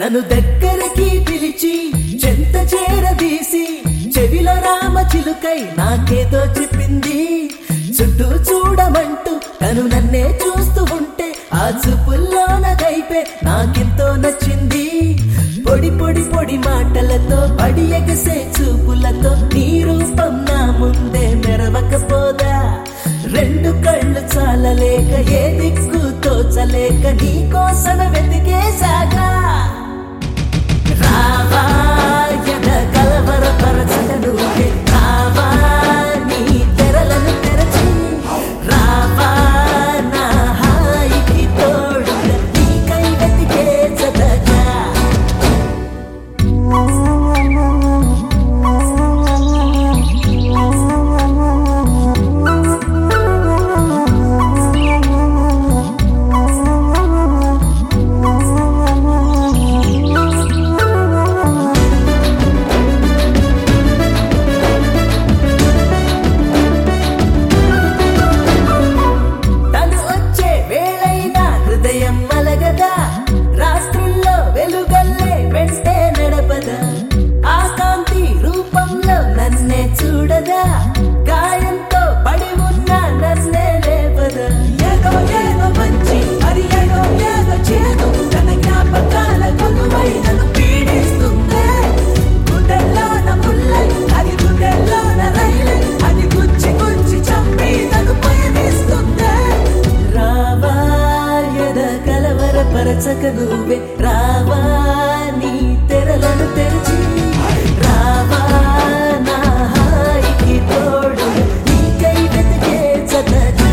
నన్ను దగ్గరికి పిలిచి చెంత చేరదీసి చెవిలో రామ చిలుకై నాకేదో చెప్పింది. చుట్టూ చూడమంటూ తను నన్నే చూస్తూ ఉంటే ఆ చూపుల్లోన గైపే నాకెంతో నచ్చింది. పొడి పొడి పొడి మాటలతో పడి ఎగసే చూపులతో నీ రూపం నా ముందే మెరవకపోదా. రెండు కళ్ళు చాలలేక ఏ దిక్కు తోచలేక నీ కోసం వెతికేసాగా. రావా ఎద కలవరపరచక నువ్వే రావా నీ తెరలను తెరచి రావా నా హాయికి తోడుగా నీకై వెతికేసదగా. గాయంతో పడి ఉన్న నన్నే లేపదా. ఏదో ఏదో మంచి మరి ఏదో ఏదో చేదు తన జ్ఞాపకాల కొలువై నన్ను పీడిస్తుందే. గుండెల్లోన ముల్లై అది గుండెల్లోన రైలై అది గుచ్చి గుచ్చి చంపి నన్ను పయనిస్తుందే. రావా ఎద కలవరపరచక నువ్వే రావా నీ తెరలను తెరిచి రావా నా హాయికి తోడు నీకై వెతికేసదగా.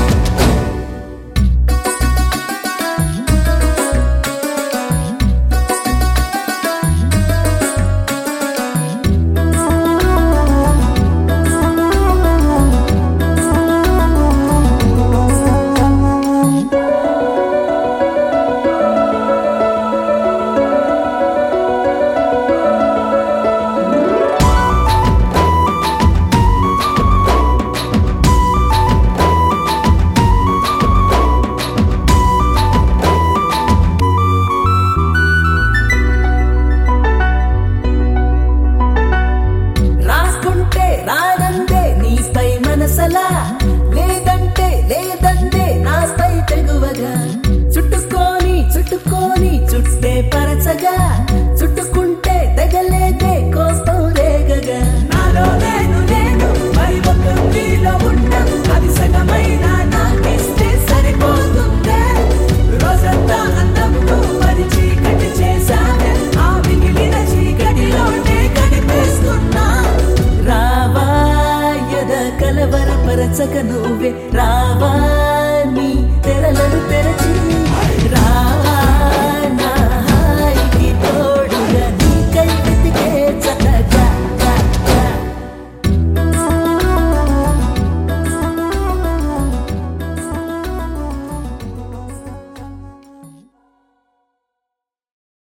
లేదంటే లేదంటే నాపై తెగువగా చుట్టుకొని చుట్టుకొని చుట్టే పరచగా చుట్టుకుంటే తెగలేదే కోపం రేగగా. నాలో నేను నేను మరి ఒక నీలో ఉన్న అది సగమైన నాకిస్తే సరిపోతుందే. రోజంతా అందంతో మరి చీకటి చేశానే ఆ మిగిలిన చీకటిలోనే కనిపిస్తున్నా. రావా ఎద కలవరపరచక నువ్వు